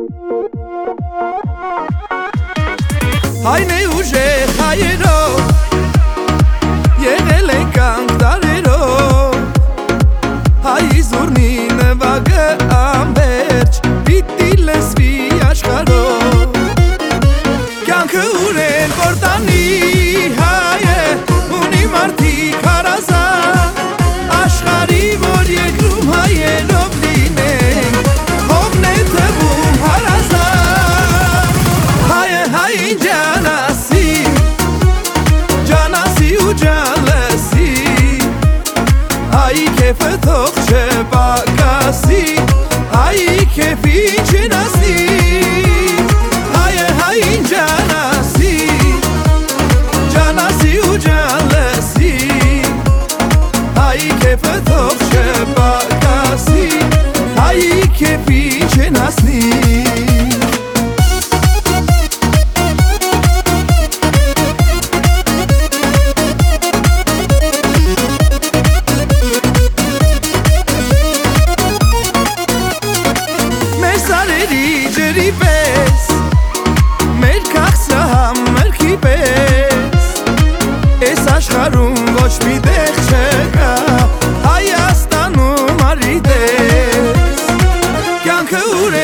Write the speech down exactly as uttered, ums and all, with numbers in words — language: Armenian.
Հայն է ուժեղ հայերով, եղել են կանք տարերով, հայի զուրնի նվագը ամբերջ, պիտի լսվի աշխարհով։ Կյանքը ուրեն որ տանի հայը, ունի մարդիկ հարազատ, աշխարհի որ երկրում հայերով լինենք, հողն է թվում հարազատ։ Հայը հային ջանասի, ջանասի ու ջանլսի, հայի քեֆը թող չպակասի, հայի քեֆին չնասի։ Հայը հային ջանասի, ջանասի ու ջանլսի, հայի քեֆը թող չպակասի, հայի քեֆին չնասի։ Ջրի պես, մեր քաղցը համերգի պես, այս աշխարհում ոչ մի տեղ չկա, Հայաստանում արի տես, կյանքը ուր